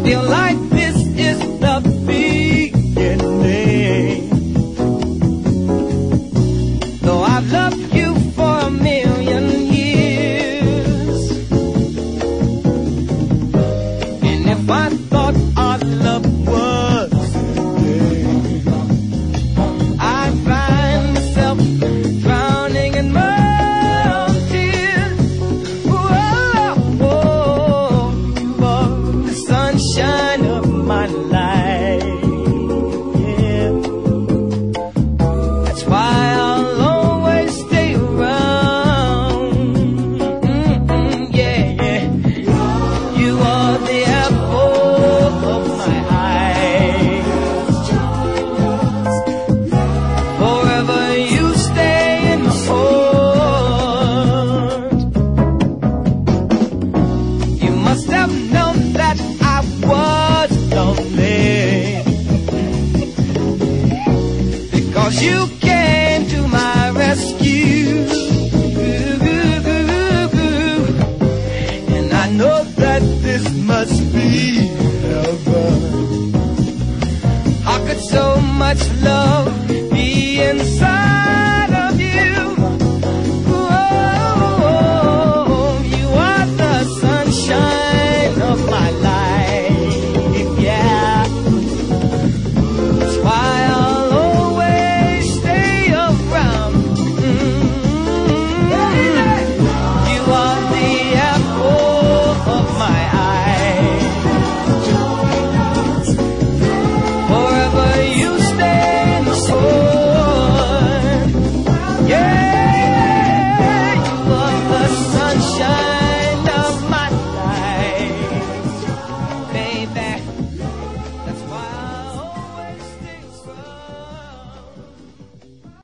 feel like this is the beginning. Though I've loved you for a million years, and if I thought our love was ending, I'd find myself drowning in my own tears. Whoa, whoa, for the sunshine of my life. Yeah. That's why I'll always stay around. Yeah, yeah. You are the apple of my eye. Forever you stay in my heart. You must have known that I was lonely, because you came to my rescue. And I know that this must be heaven. How could so much love